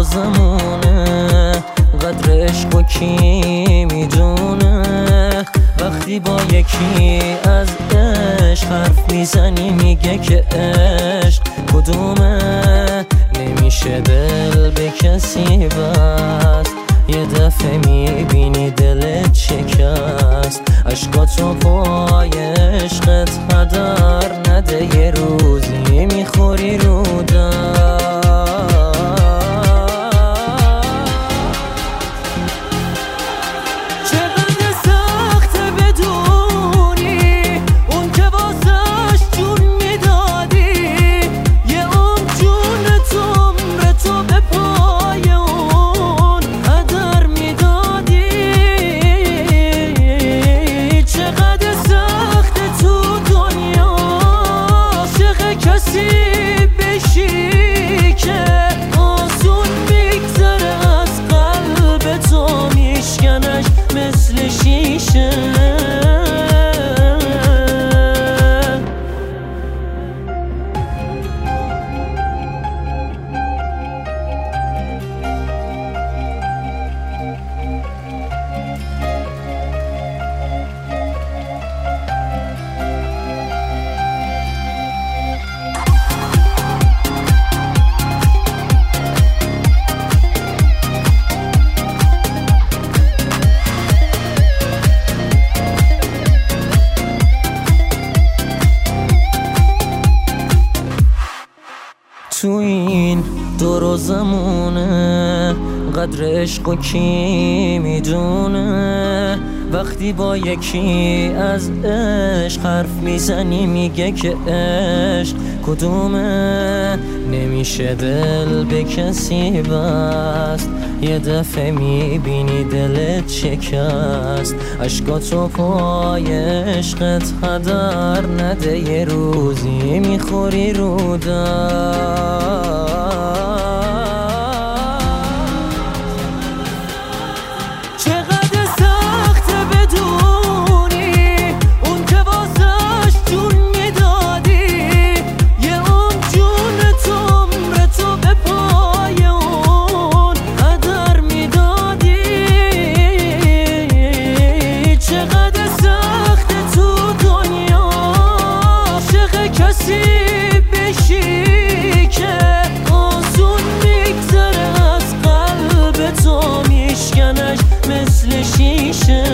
روزمونه قدر عشق و کی میدونه وقتی با یکی از عشق حرف میزنی میگه که عشق کدومه نمیشه دل به کسی بست یه دفعه میبینی دلت شکست عشقاتو پای عشقت هدر نده یه روزی میخوری رو در مثل شیشه تو این دور و زمونه قدر عشق و کی میدونه وقتی با یکی از عشق حرف میزنی میگه که عشق کدومه نمیشه دل به کسی بست یه دفعه میبینی دلت شکست عشقاتو پای عشقت هدر نده یه روزی میخوری رو در مثل شیشه